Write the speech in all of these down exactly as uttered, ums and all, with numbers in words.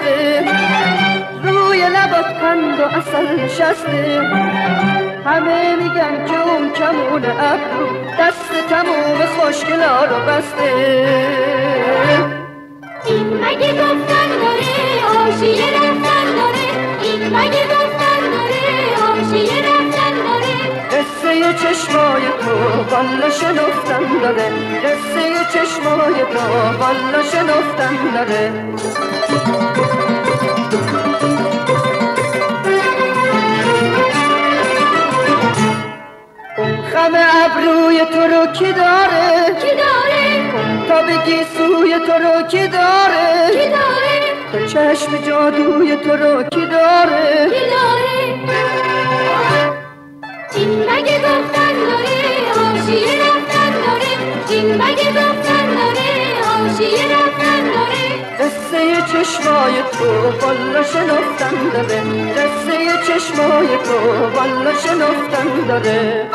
بسته، روی لبات قند و عسل نشسته. همه میگن که اون کمون ابرو دست تموم خوشگلا رو بسته. این مگه گفتن داره حاشیه رفتن داره، این مگه گفتن داره حاشیه رفتن داره. قصه چشمای تو والا شنفتن داره، قصه چشمای تو والا شنفتن داره. اون خم ابروی تو رو کی داره؟ کی داره؟ تا بگی سوی تو رو کی داره؟ کی داره؟ تا چشم جادوی تو رو کی داره؟ کی داره؟ این مگه گفتن داره حاشیه رفتن داره، این مگه گفتن داره حاشیه رفتن داره. قصه چشمای تو والا شنفتن داره، قصه چشمای تو والا شنفتن داره.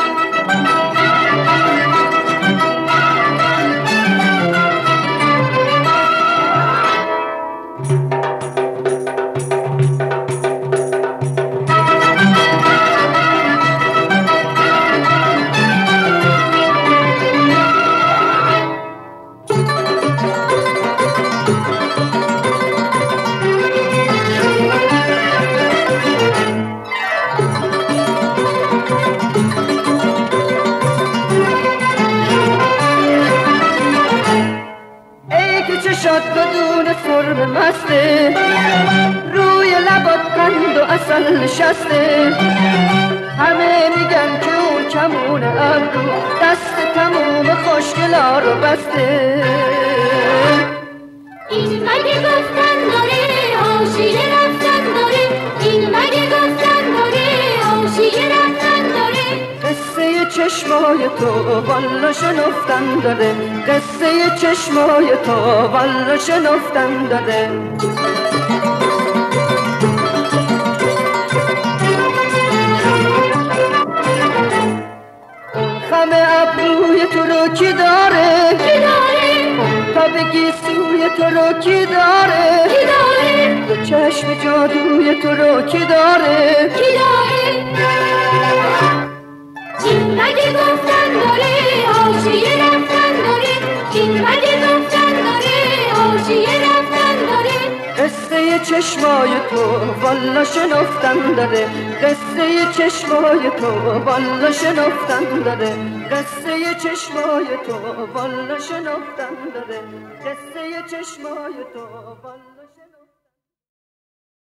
چشات بدون فرم مسته، روی لبات قند و عسل نشسته. همه میگن که اون کمون ابرو دست تموم خوشگلا رو بسته. این مگه گفتن داره حاشیه رفتن داره، این مگه گفتن داره حاشیه رفتن داره. قصه چشمای تو والا شنفتن داره، قصه چشمای تو والا شنفتن داره. خم ابروی تو رو کی داره؟ کی داره؟ تا بگی سوی تو رو کی داره؟ کی داره؟ دو چشم جادوی تو رو کی داره؟ کی داره؟ این مگه گفتن داره حاشیه رفتن داره، این مگه گفتن داره حاشیه رفتن داره. قصه چشمای تو والا شنفتن داره، قصه چشمای تو والا شنفتن داره، قصه چشمای تو والا شنفتن داره، قصه چشمای تو والا